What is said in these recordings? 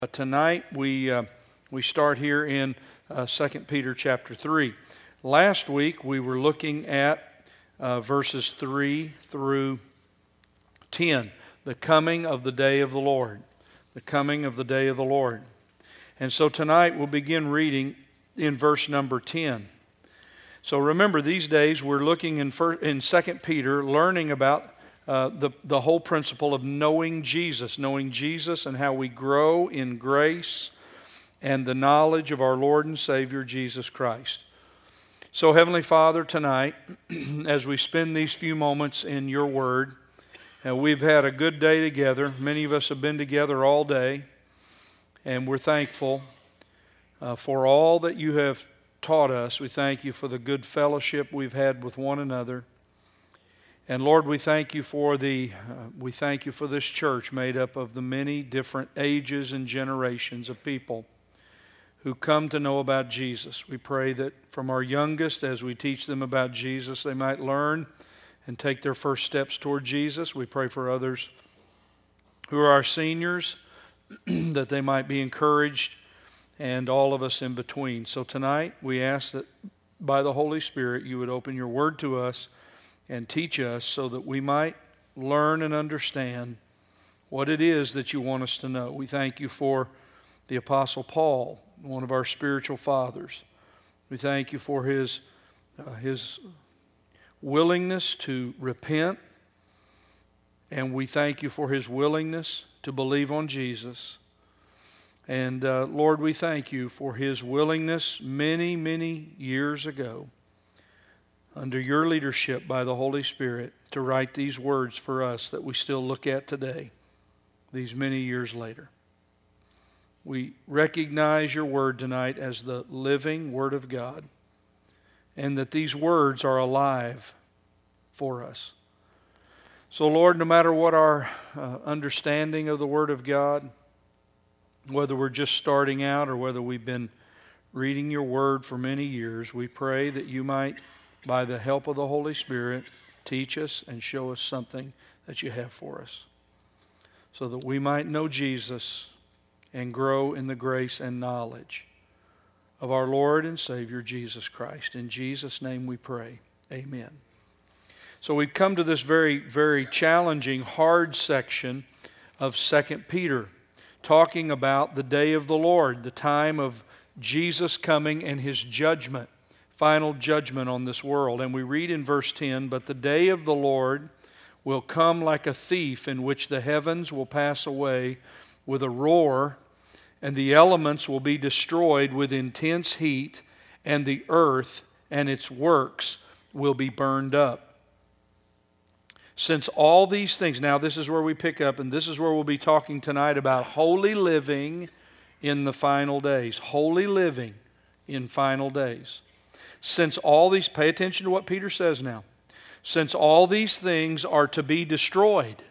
Tonight we start here in 2 Peter chapter 3. Last week we were looking at verses 3 through 10, the coming of the day of the Lord, the coming of the day of the Lord. And so tonight we'll begin reading in verse number 10. So remember, these days we're looking in 2 Peter, learning about the whole principle of knowing Jesus and how we grow in grace and the knowledge of our Lord and Savior Jesus Christ. So Heavenly Father, tonight, as we spend these few moments in your word, we've had a good day together. Many of us have been together all day, and we're thankful for all that you have taught us. We thank you for the good fellowship we've had with one another. And Lord, we thank you for this church made up of the many different ages and generations of people who come to know about Jesus. We pray that from our youngest, as we teach them about Jesus, they might learn and take their first steps toward Jesus. We pray for others who are our seniors, that they might be encouraged, and all of us in between. So tonight, we ask that by the Holy Spirit, you would open your word to us and teach us so that we might learn and understand what it is that you want us to know. We thank you for the Apostle Paul, one of our spiritual fathers. We thank you for his willingness to repent, and we thank you for his willingness to believe on Jesus. And Lord, we thank you for his willingness many, many years ago, under your leadership by the Holy Spirit, to write these words for us that we still look at today, these many years later. We recognize your word tonight as the living Word of God, and that these words are alive for us. So Lord, no matter what our understanding of the Word of God, whether we're just starting out or whether we've been reading your word for many years, we pray that you might, by the help of the Holy Spirit, teach us and show us something that you have for us, so that we might know Jesus and grow in the grace and knowledge of our Lord and Savior Jesus Christ. In Jesus' name we pray. Amen. So we've come to this very, very challenging, hard section of 2 Peter, talking about the day of the Lord, the time of Jesus coming and his judgment, final judgment on this world. And we read in verse 10, "But the day of the Lord will come like a thief, in which the heavens will pass away with a roar, and the elements will be destroyed with intense heat, and the earth and its works will be burned up. Since all these things," now this is where we pick up, and this is where we'll be talking tonight about holy living in the final days. Holy living in final days. Since all these, pay attention to what Peter says now. Since all these things are to be destroyed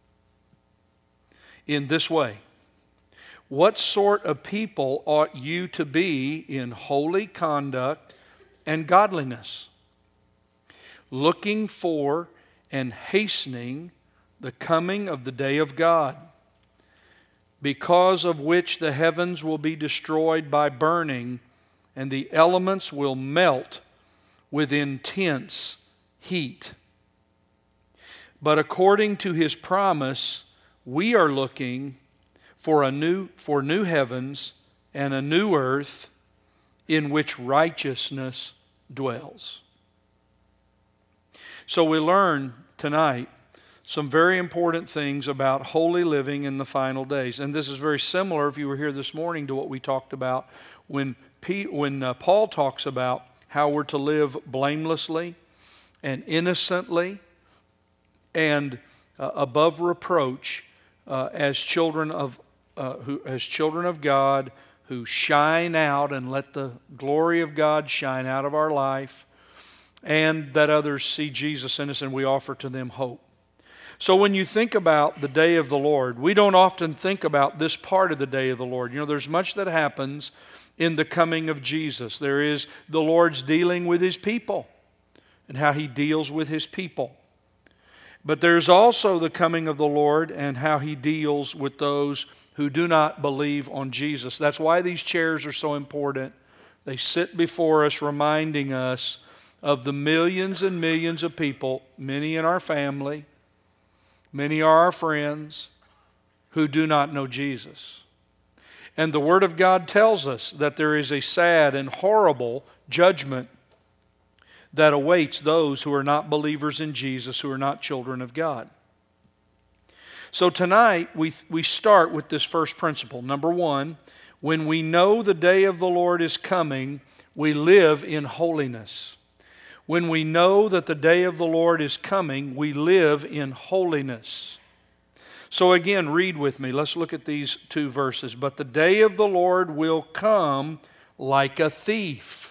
in this way, what sort of people ought you to be in holy conduct and godliness, looking for and hastening the coming of the day of God, because of which the heavens will be destroyed by burning, and the elements will melt with intense heat. But according to his promise, we are looking for new heavens and a new earth in which righteousness dwells. So we learn tonight some very important things about holy living in the final days. And this is very similar, if you were here this morning, to what we talked about when Paul talks about how we're to live blamelessly and innocently and above reproach as children of God, who shine out and let the glory of God shine out of our life, and that others see Jesus in us and we offer to them hope. So when you think about the day of the Lord, we don't often think about this part of the day of the Lord. You know, there's much that happens in the coming of Jesus. There is the Lord's dealing with his people and how he deals with his people. But there's also the coming of the Lord and how he deals with those who do not believe on Jesus. That's why these chairs are so important. They sit before us reminding us of the millions and millions of people, many in our family, many are our friends, who do not know Jesus. And the Word of God tells us that there is a sad and horrible judgment that awaits those who are not believers in Jesus, who are not children of God. So tonight we start with this first principle. Number one, when we know the day of the Lord is coming, we live in holiness. When we know that the day of the Lord is coming, we live in holiness. So again, read with me. Let's look at these two verses. But the day of the Lord will come like a thief.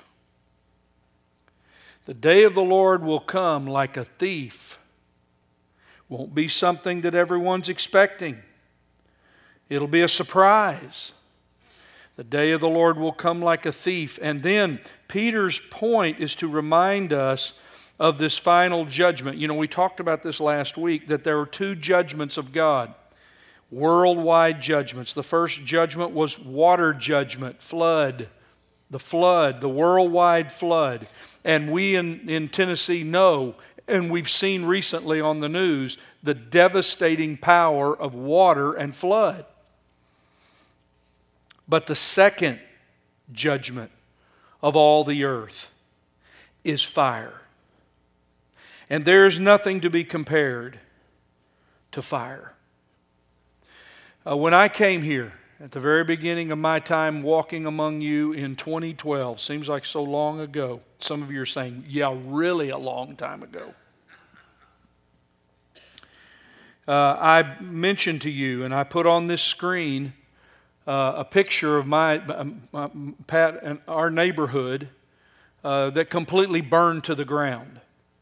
The day of the Lord will come like a thief. Won't be something that everyone's expecting. It'll be a surprise. The day of the Lord will come like a thief. And then Peter's point is to remind us of this final judgment. You know, we talked about this last week, that there are two judgments of God. Worldwide judgments. The first judgment was water judgment, flood. The worldwide flood. And we in Tennessee know, and we've seen recently on the news, the devastating power of water and flood. But the second judgment of all the earth is fire. And there's nothing to be compared to fire. When I came here, at the very beginning of my time walking among you in 2012, seems like so long ago. Some of you are saying, yeah, really a long time ago. I mentioned to you, and I put on this screen a picture of Pat and our neighborhood that completely burned to the ground.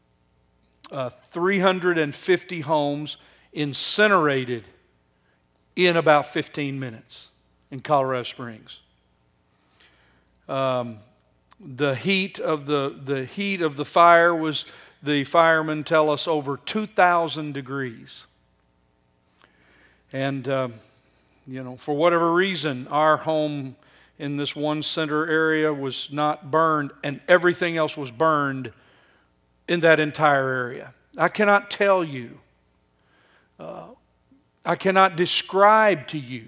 350 homes incinerated in about 15 minutes in Colorado Springs. The heat of the fire was, the firemen tell us, over 2,000 degrees. And for whatever reason, our home in this one center area was not burned, and everything else was burned in that entire area. I cannot tell you, I cannot describe to you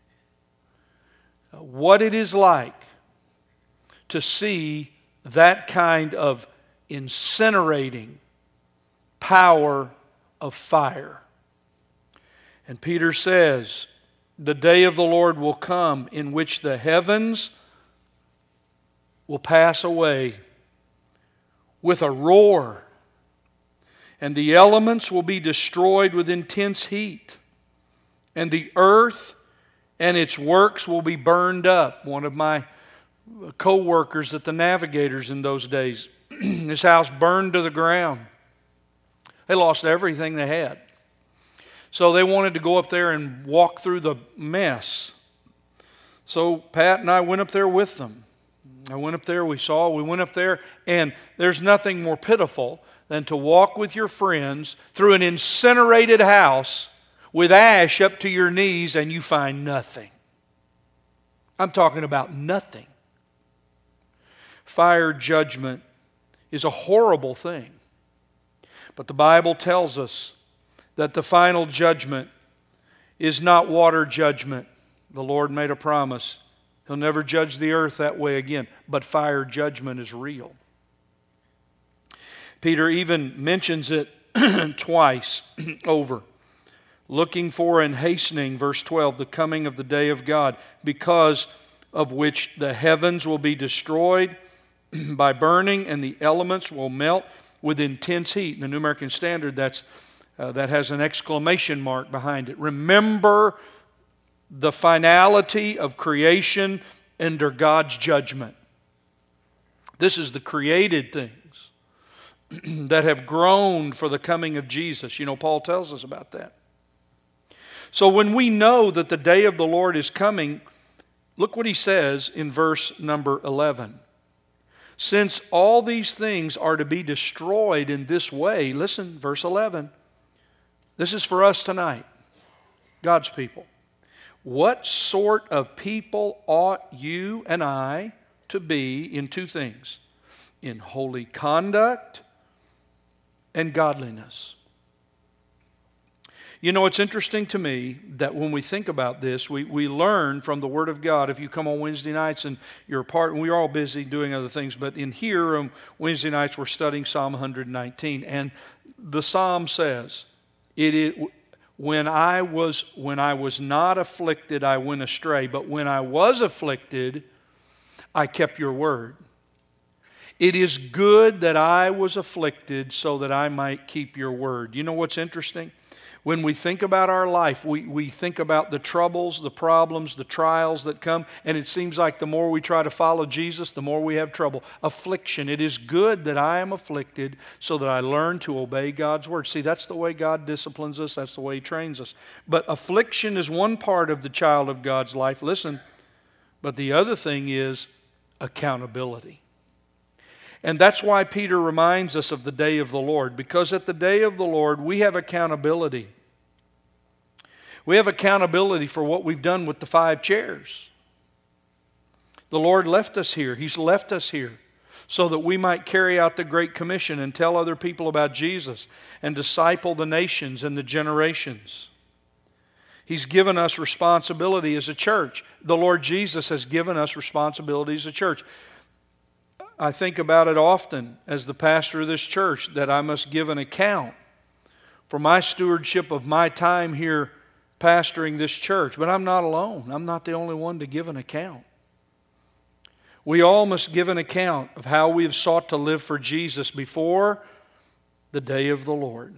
what it is like to see that kind of incinerating power of fire. And Peter says, the day of the Lord will come in which the heavens will pass away with a roar, and the elements will be destroyed with intense heat, and the earth and its works will be burned up. One of my co-workers at the Navigators in those days, his house burned to the ground. They lost everything they had. So they wanted to go up there and walk through the mess. So Pat and I went up there with them. We went up there, and there's nothing more pitiful than to walk with your friends through an incinerated house with ash up to your knees and you find nothing. I'm talking about nothing. Fire judgment is a horrible thing. But the Bible tells us that the final judgment is not water judgment. The Lord made a promise. He'll never judge the earth that way again. But fire judgment is real. Peter even mentions it twice over. Looking for and hastening, verse 12, the coming of the day of God, because of which the heavens will be destroyed by burning and the elements will melt with intense heat. In the New American Standard, that has an exclamation mark behind it. Remember the finality of creation under God's judgment. This is the created things that have groaned for the coming of Jesus. You know, Paul tells us about that. So when we know that the day of the Lord is coming, look what he says in verse number 11. Since all these things are to be destroyed in this way, listen, verse 11. This is for us tonight, God's people. What sort of people ought you and I to be in two things? In holy conduct and godliness. You know, it's interesting to me that when we think about this, we learn from the Word of God. If you come on Wednesday nights and you're a part, and we're all busy doing other things, but in here on Wednesday nights we're studying Psalm 119. And the Psalm says, when I was not afflicted, I went astray. But when I was afflicted, I kept your word. It is good that I was afflicted so that I might keep your word. You know what's interesting? When we think about our life, we think about the troubles, the problems, the trials that come, and it seems like the more we try to follow Jesus, the more we have trouble. Affliction. It is good that I am afflicted so that I learn to obey God's word. See, that's the way God disciplines us. That's the way He trains us. But affliction is one part of the child of God's life. Listen, but the other thing is accountability. And that's why Peter reminds us of the day of the Lord, because at the day of the Lord we have accountability. We have accountability for what we've done with the 5 chairs. The Lord left us here. He's left us here so that we might carry out the Great Commission and tell other people about Jesus and disciple the nations and the generations. He's given us responsibility as a church. The Lord Jesus has given us responsibility as a church. I think about it often as the pastor of this church that I must give an account for my stewardship of my time here pastoring this church. But I'm not alone. I'm not the only one to give an account. We all must give an account of how we have sought to live for Jesus before the day of the Lord.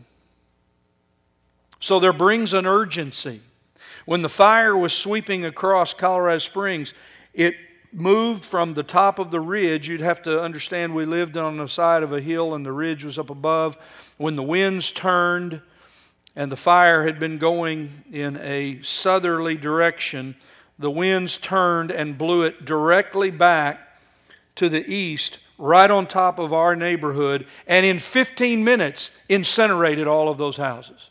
So there brings an urgency. When the fire was sweeping across Colorado Springs, it moved from the top of the ridge. You'd have to understand we lived on the side of a hill and the ridge was up above. When the winds turned and the fire had been going in a southerly direction, the winds turned and blew it directly back to the east, right on top of our neighborhood, and in 15 minutes incinerated all of those houses.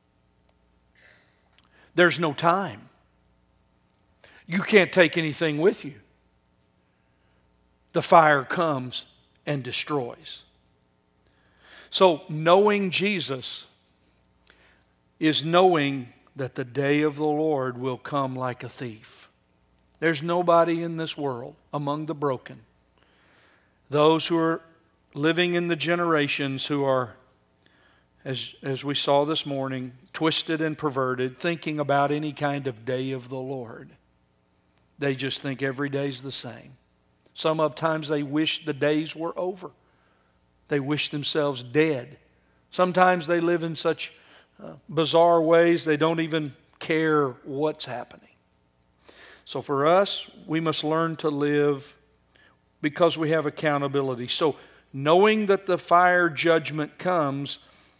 There's no time. You can't take anything with you. The fire comes and destroys. So knowing Jesus is knowing that the day of the Lord will come like a thief. There's nobody in this world among the broken, those who are living in the generations who are, as we saw this morning, twisted and perverted, thinking about any kind of day of the Lord. They just think every day's the same. Sometimes they wish the days were over. They wish themselves dead. Sometimes they live in such bizarre ways they don't even care what's happening. So for us, we must learn to live because we have accountability. So knowing that the fire judgment comes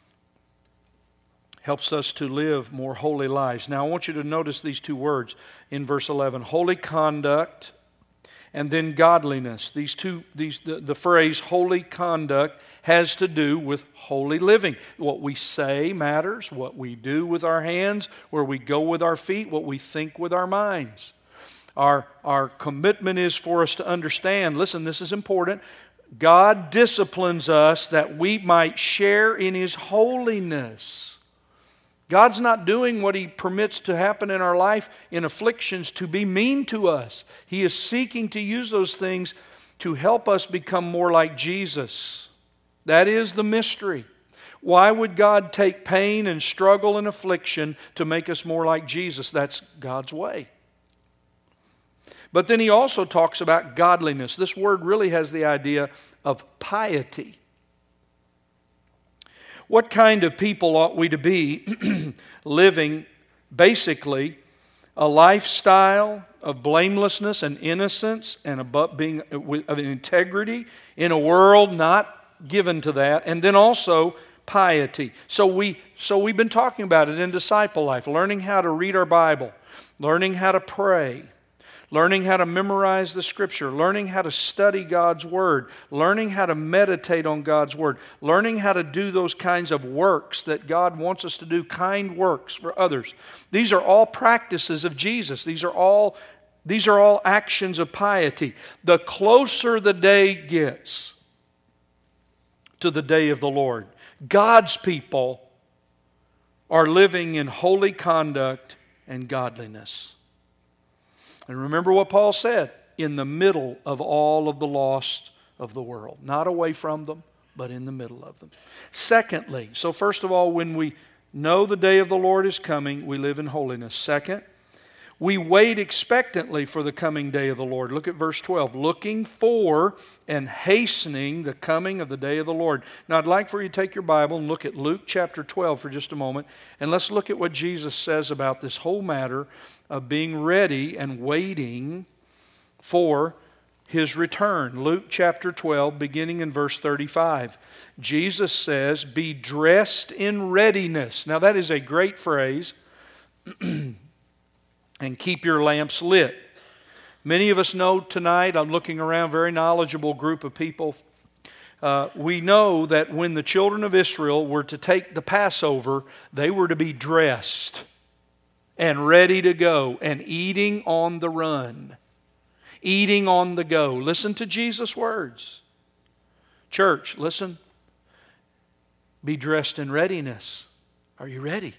helps us to live more holy lives. Now I want you to notice these two words in verse 11. Holy conduct and then godliness. The phrase holy conduct has to do with holy living. What we say matters, what we do with our hands, where we go with our feet, what we think with our minds. Our commitment is for us to understand, listen, this is important, God disciplines us that we might share in His holiness. God's not doing what He permits to happen in our life in afflictions to be mean to us. He is seeking to use those things to help us become more like Jesus. That is the mystery. Why would God take pain and struggle and affliction to make us more like Jesus? That's God's way. But then He also talks about godliness. This word really has the idea of piety. What kind of people ought we to be living basically a lifestyle of blamelessness and innocence and being of integrity in a world not given to that, and then also piety. So we've been talking about it in disciple life, learning how to read our Bible, learning how to pray, learning how to memorize the Scripture, learning how to study God's Word, learning how to meditate on God's Word, learning how to do those kinds of works that God wants us to do, kind works for others. These are all practices of Jesus. These are all actions of piety. The closer the day gets to the day of the Lord, God's people are living in holy conduct and godliness. And remember what Paul said, in the middle of all of the lost of the world. Not away from them, but in the middle of them. Secondly, so first of all, when we know the day of the Lord is coming, we live in holiness. Second, we wait expectantly for the coming day of the Lord. Look at verse 12. Looking for and hastening the coming of the day of the Lord. Now I'd like for you to take your Bible and look at Luke chapter 12 for just a moment. And let's look at what Jesus says about this whole matter of being ready and waiting for His return. Luke chapter 12, beginning in verse 35. Jesus says, be dressed in readiness. Now that is a great phrase. And keep your lamps lit. Many of us know tonight, I'm looking around, very knowledgeable group of people. We know that when the children of Israel were to take the Passover, they were to be dressed and ready to go and eating on the run. Eating on the go. Listen to Jesus' words. Church, listen. Be dressed in readiness. Are you ready?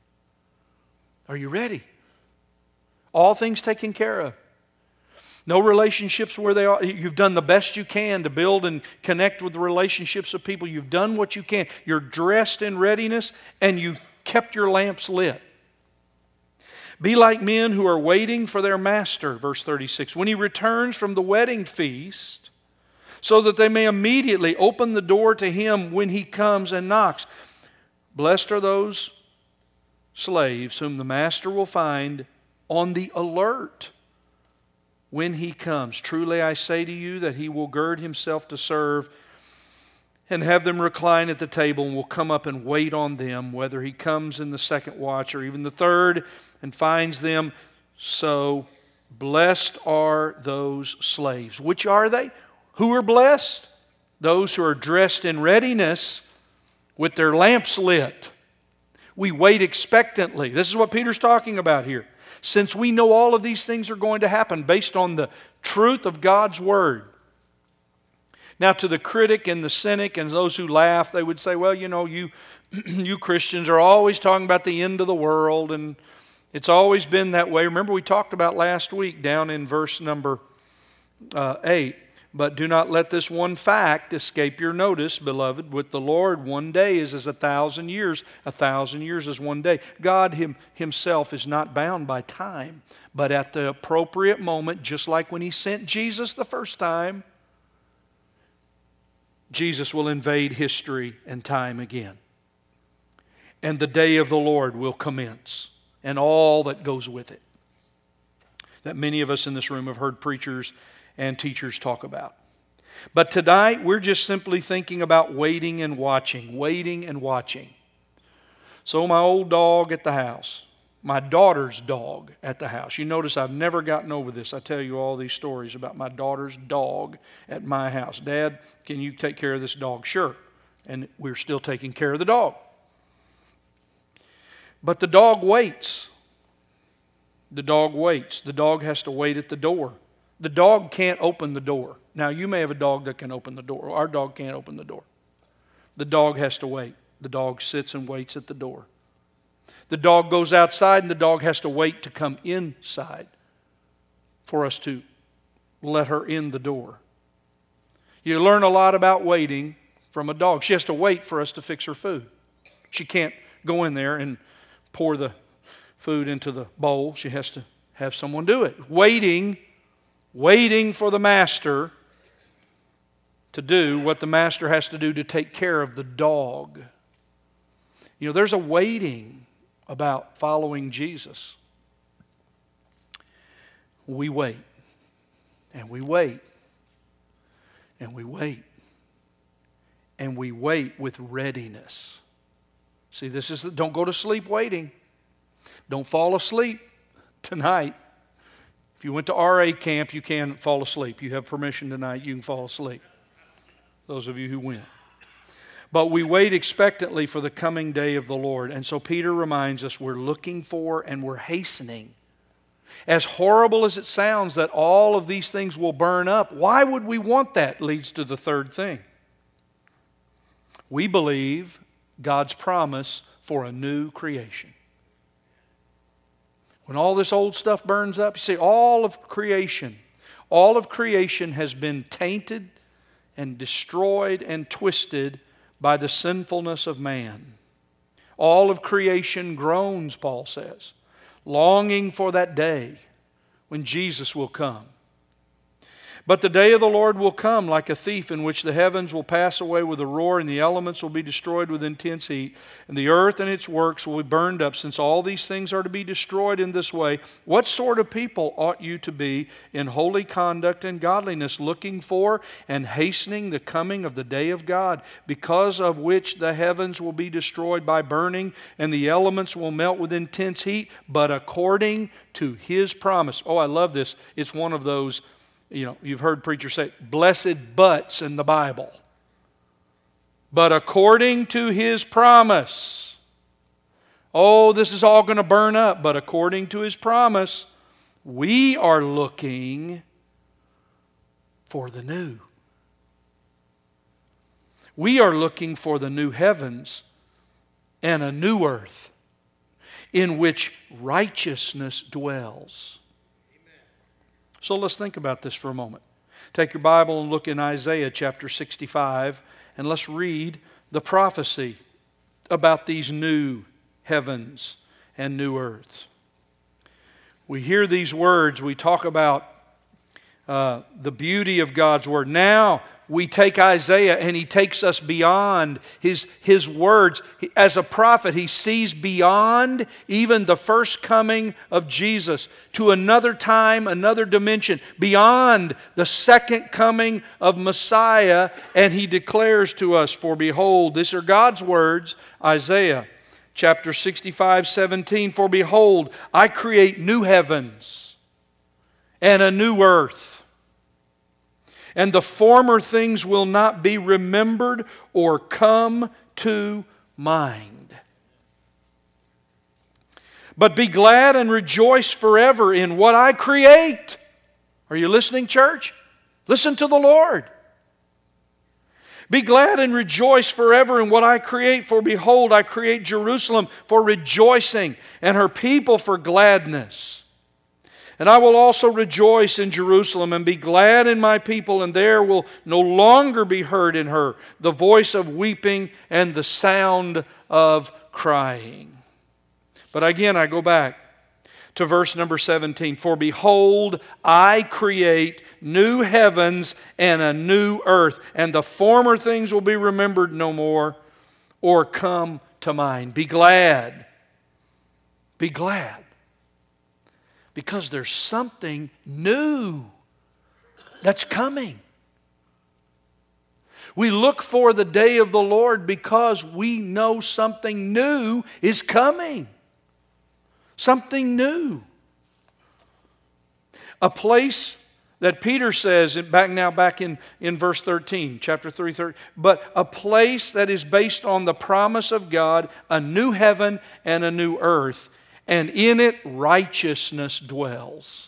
Are you ready? All things taken care of. No relationships where they are. You've done the best you can to build and connect with the relationships of people. You've done what you can. You're dressed in readiness and you kept your lamps lit. Be like men who are waiting for their master, verse 36, when he returns from the wedding feast, so that they may immediately open the door to him when he comes and knocks. Blessed are those slaves whom the master will find on the alert when he comes. Truly I say to you that he will gird himself to serve and have them recline at the table and will come up and wait on them, whether he comes in the second watch or even the third, and finds them so. Blessed are those slaves. Which are they? Who are blessed? Those who are dressed in readiness with their lamps lit. We wait expectantly. This is what Peter's talking about here. Since we know all of these things are going to happen based on the truth of God's Word. Now to the critic and the cynic and those who laugh, they would say, well, you know, you Christians are always talking about the end of the world, and it's always been that way. Remember we talked about last week down in verse number 8. But do not let this one fact escape your notice, beloved. With the Lord, one day is as 1,000 years. 1,000 years is one day. God Himself is not bound by time. But at the appropriate moment, just like when He sent Jesus the first time, Jesus will invade history and time again. And the day of the Lord will commence. And all that goes with it. That many of us in this room have heard preachers and teachers talk about. But tonight we're just simply thinking about waiting and watching. Waiting and watching. So my old dog at the house. My daughter's dog at the house. You notice I've never gotten over this. I tell you all these stories about my daughter's dog at my house. Dad, can you take care of this dog? Sure. And we're still taking care of the dog. But the dog waits. The dog waits. The dog has to wait at the door. The dog can't open the door. Now, you may have a dog that can open the door. Our dog can't open the door. The dog has to wait. The dog sits and waits at the door. The dog goes outside and the dog has to wait to come inside for us to let her in the door. You learn a lot about waiting from a dog. She has to wait for us to fix her food. She can't go in there and pour the food into the bowl. She has to have someone do it. Waiting for the master to do what the master has to do to take care of the dog. You know, there's a waiting about following Jesus. We wait, and we wait, and we wait, and we wait with readiness. See, don't go to sleep waiting. Don't fall asleep tonight If you went to RA camp, you can fall asleep. You have permission tonight, you can fall asleep. Those of you who went. But we wait expectantly for the coming day of the Lord. And so Peter reminds us we're looking for and we're hastening. As horrible as it sounds that all of these things will burn up, why would we want that? Leads to the third thing. We believe God's promise for a new creation. When all this old stuff burns up, you see, all of creation has been tainted and destroyed and twisted by the sinfulness of man. All of creation groans, Paul says, longing for that day when Jesus will come. But the day of the Lord will come like a thief, in which the heavens will pass away with a roar, and the elements will be destroyed with intense heat, and the earth and its works will be burned up. Since all these things are to be destroyed in this way, what sort of people ought you to be in holy conduct and godliness, looking for and hastening the coming of the day of God, because of which the heavens will be destroyed by burning, and the elements will melt with intense heat, but according to His promise. Oh, I love this. It's one of those, you've heard preachers say, blessed buts in the Bible. But according to His promise. Oh, this is all going to burn up. But according to His promise, we are looking for the new. We are looking for the new heavens and a new earth in which righteousness dwells. So let's think about this for a moment. Take your Bible and look in Isaiah chapter 65, and let's read the prophecy about these new heavens and new earths. We hear these words, we talk about the beauty of God's Word. Now we take Isaiah and he takes us beyond his words. As a prophet, he sees beyond even the first coming of Jesus to another time, another dimension, beyond the second coming of Messiah, and he declares to us, for behold, these are God's words, Isaiah chapter 65:17, for behold, I create new heavens and a new earth. And the former things will not be remembered or come to mind. But be glad and rejoice forever in what I create. Are you listening, church? Listen to the Lord. Be glad and rejoice forever in what I create, for behold, I create Jerusalem for rejoicing, and her people for gladness. And I will also rejoice in Jerusalem and be glad in my people, and there will no longer be heard in her the voice of weeping and the sound of crying. But again, I go back to verse number 17. For behold, I create new heavens and a new earth, and the former things will be remembered no more or come to mind. Be glad. Be glad. Because there's something new that's coming. We look for the day of the Lord because we know something new is coming. Something new. A place that Peter says, back in verse 13, chapter 3, but a place that is based on the promise of God, a new heaven and a new earth, and in it righteousness dwells.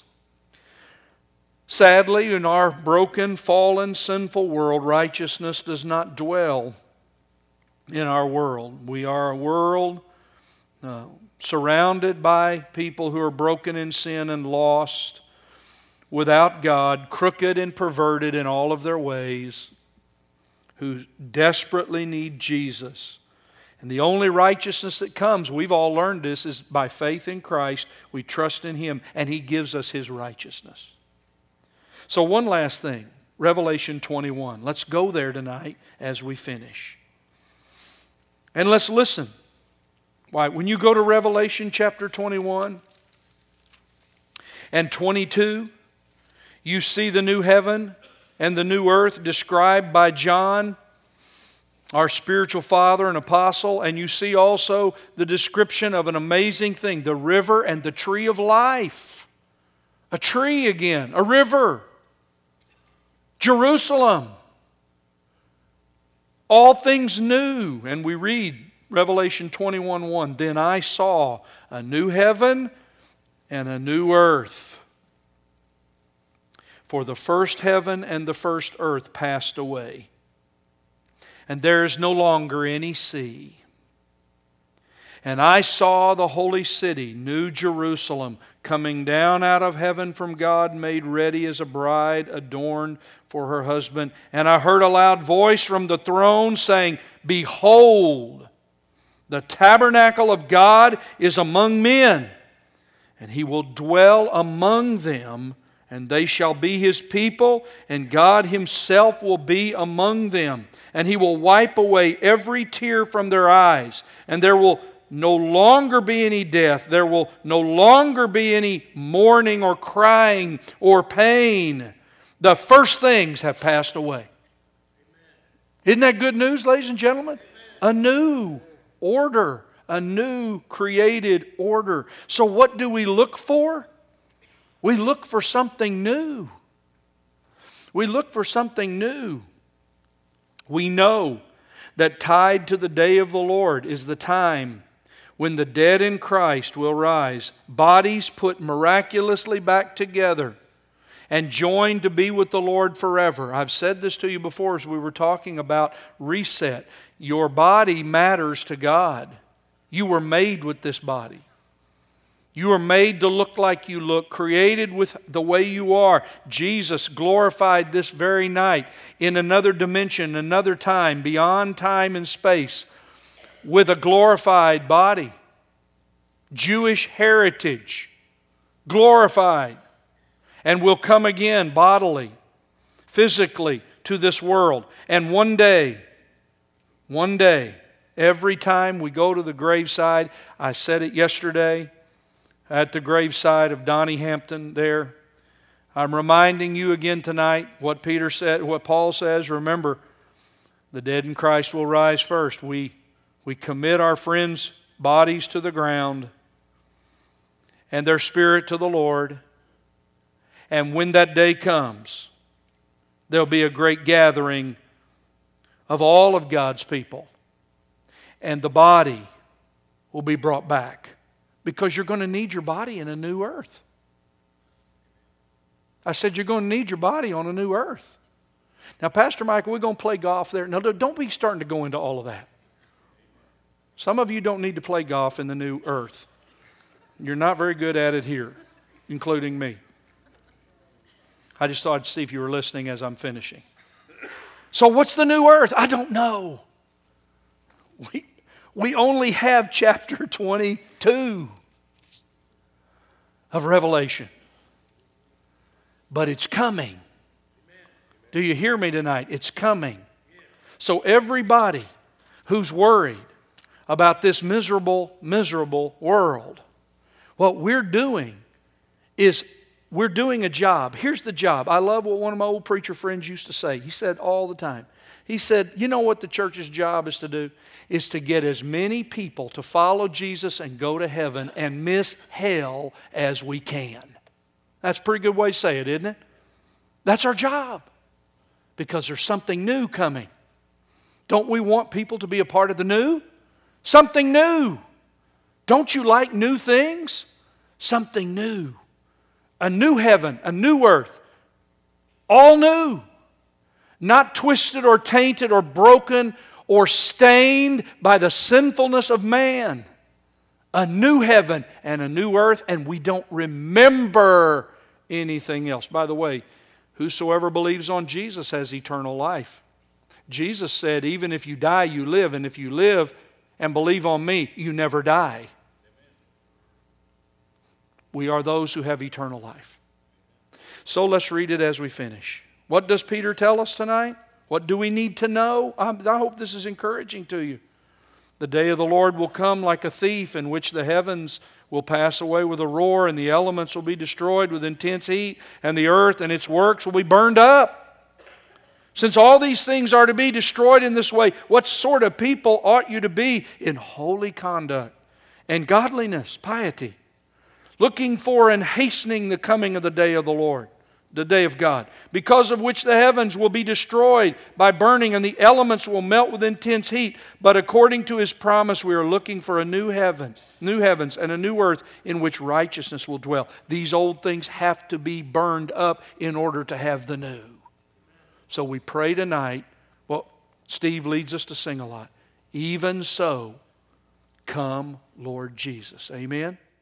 Sadly, in our broken, fallen, sinful world, righteousness does not dwell in our world. We are a world surrounded by people who are broken in sin and lost, without God, crooked and perverted in all of their ways, who desperately need Jesus. And the only righteousness that comes, we've all learned this, is by faith in Christ. We trust in Him, and He gives us His righteousness. So one last thing, Revelation 21. Let's go there tonight as we finish. And let's listen. Why? When you go to Revelation chapter 21 and 22, you see the new heaven and the new earth described by John, our spiritual father and apostle, and you see also the description of an amazing thing, the river and the tree of life. a tree again, a river, Jerusalem. All things new. And we read Revelation 21:1, then I saw a new heaven and a new earth. For the first heaven and the first earth passed away, and there is no longer any sea. And I saw the holy city, New Jerusalem, coming down out of heaven from God, made ready as a bride adorned for her husband. And I heard a loud voice from the throne saying, behold, the tabernacle of God is among men, and He will dwell among them, and they shall be His people, and God Himself will be among them. And He will wipe away every tear from their eyes, and there will no longer be any death. There will no longer be any mourning or crying or pain. The first things have passed away. Isn't that good news, ladies and gentlemen? A new order, a new created order. So what do we look for? We look for something new. We look for something new. We know that tied to the day of the Lord is the time when the dead in Christ will rise, bodies put miraculously back together and joined to be with the Lord forever. I've said this to you before as we were talking about reset. Your body matters to God. You were made with this body. You are made to look like you look, created with the way you are. Jesus glorified this very night in another dimension, another time, beyond time and space, with a glorified body. Jewish heritage, glorified, and will come again bodily, physically to this world. And one day, every time we go to the graveside, I said it yesterday, at the graveside of Donnie Hampton there, I'm reminding you again tonight what Peter said, what Paul says. Remember, the dead in Christ will rise first. We commit our friends' bodies to the ground and their spirit to the Lord. And when that day comes, there'll be a great gathering of all of God's people. And the body will be brought back, because you're going to need your body in a new earth. I said you're going to need your body on a new earth. Now, Pastor Michael, we're going to play golf there. No, don't be starting to go into all of that. Some of you don't need to play golf in the new earth. You're not very good at it here, including me. I just thought I'd see if you were listening as I'm finishing. So what's the new earth? I don't know. We only have chapter 22 of Revelation. But it's coming. Do you hear me tonight? It's coming. So everybody who's worried about this miserable, miserable world, what we're doing is we're doing a job. Here's the job. I love what one of my old preacher friends used to say. He said all the time. He said, you know what the church's job is to do? Is to get as many people to follow Jesus and go to heaven and miss hell as we can. That's a pretty good way to say it, isn't it? That's our job. Because there's something new coming. Don't we want people to be a part of the new? Something new. Don't you like new things? Something new. A new heaven, a new earth. All new. Not twisted or tainted or broken or stained by the sinfulness of man. A new heaven and a new earth, and we don't remember anything else. By the way, whosoever believes on Jesus has eternal life. Jesus said, even if you die, you live. And if you live and believe on me, you never die. We are those who have eternal life. So let's read it as we finish. What does Peter tell us tonight? What do we need to know? I hope this is encouraging to you. The day of the Lord will come like a thief, in which the heavens will pass away with a roar, and the elements will be destroyed with intense heat, and the earth and its works will be burned up. Since all these things are to be destroyed in this way, what sort of people ought you to be in holy conduct and godliness, piety? looking for and hastening the coming of the day of the Lord, the day of God, because of which the heavens will be destroyed by burning and the elements will melt with intense heat. But according to His promise, we are looking for a new heavens and a new earth in which righteousness will dwell. These old things have to be burned up in order to have the new. So we pray tonight. Well, Steve leads us to sing a lot. Even so, come, Lord Jesus. Amen.